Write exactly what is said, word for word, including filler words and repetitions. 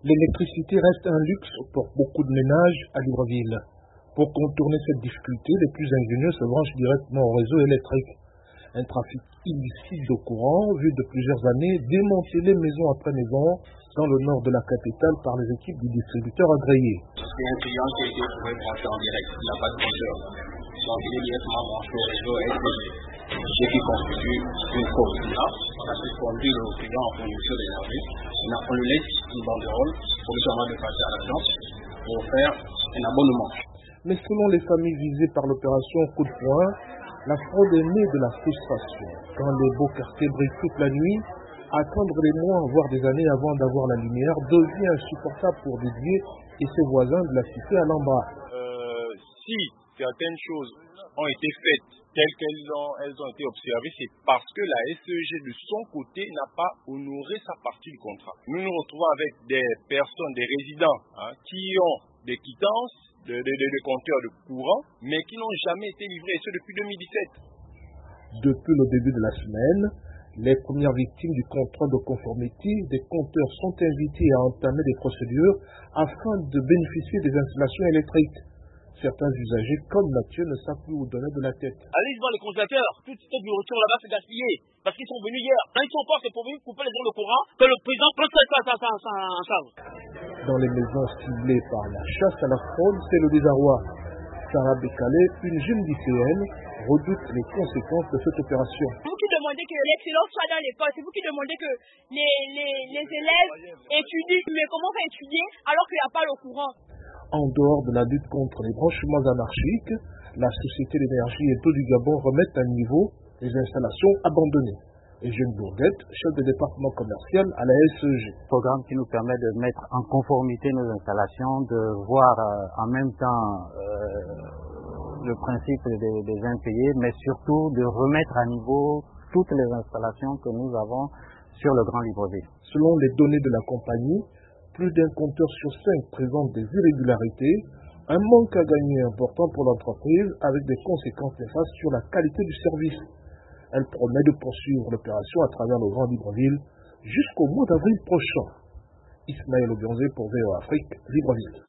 L'électricité reste un luxe pour beaucoup de ménages à Libreville. Pour contourner cette difficulté, les plus ingénieux se branchent directement au réseau électrique. Un trafic illicite de courant, vu de plusieurs années, démanteler maison après maison dans le nord de la capitale par les équipes du distributeur agréé. C'est un client qui a été trouvé branché en direct, il n'a pas de compteur. Donc il est directement branché au réseau S D G, ce qui constitue une cause. Là, on a pu conduire le client en fourniture d'énergie. On le laisse une banderole pour lui permettre de passer à l'agence pour faire un abonnement. Mais selon les familles visées par l'opération coup de poing, la fraude est née de la frustration. Quand les beaux quartiers brillent toute la nuit, attendre des mois, voire des années avant d'avoir la lumière devient insupportable pour Didier et ses voisins de la cité à l'embarras. Euh, si certaines choses ont été faites telles qu'elles ont, elles ont été observées, c'est parce que la S E G de son côté n'a pas honoré sa partie du contrat. Nous nous retrouvons avec des personnes, des résidents hein, qui ont des quittances, de, de, de, de compteurs de courant, mais qui n'ont jamais été livrés, et ce depuis deux mille dix-sept. Depuis le début de la semaine, les premières victimes du contrôle de conformité des compteurs sont invitées à entamer des procédures afin de bénéficier des installations électriques. Certains usagers, comme Mathieu, ne savent plus où donner de la tête. Allez voir les congélateurs, toute cette nourriture là-bas c'est gaspillé, parce qu'ils sont venus hier. Quand ils sont forts, c'est pour venir couper les gens de courant, que le président prenne ça, ça, ça, ça, en charge. Dans les maisons ciblées par la chasse à la fraude, c'est le désarroi. Sarah Bécalé, une jeune lycéenne, redoute les conséquences de cette opération. C'est vous qui demandez que l'excellence soit dans l'école, c'est vous qui demandez que les, les, les élèves étudient, mais comment faire étudier alors qu'il n'y a pas le courant? En dehors de la lutte contre les branchements anarchiques, la Société d'énergie et d'eau du Gabon remet à niveau les installations abandonnées. Et Jeune Bourguette, chef de département commercial à la S E G. Programme qui nous permet de mettre en conformité nos installations, de voir euh, en même temps euh, le principe des, des impayés, mais surtout de remettre à niveau toutes les installations que nous avons sur le Grand Libreville. Selon les données de la compagnie, plus d'un compteur sur cinq présente des irrégularités, un manque à gagner important pour l'entreprise avec des conséquences néfastes sur la qualité du service. Elle promet de poursuivre l'opération à travers le Grand Libreville jusqu'au mois d'avril prochain. Ismaël Obionzé pour V O Afrique, Libreville.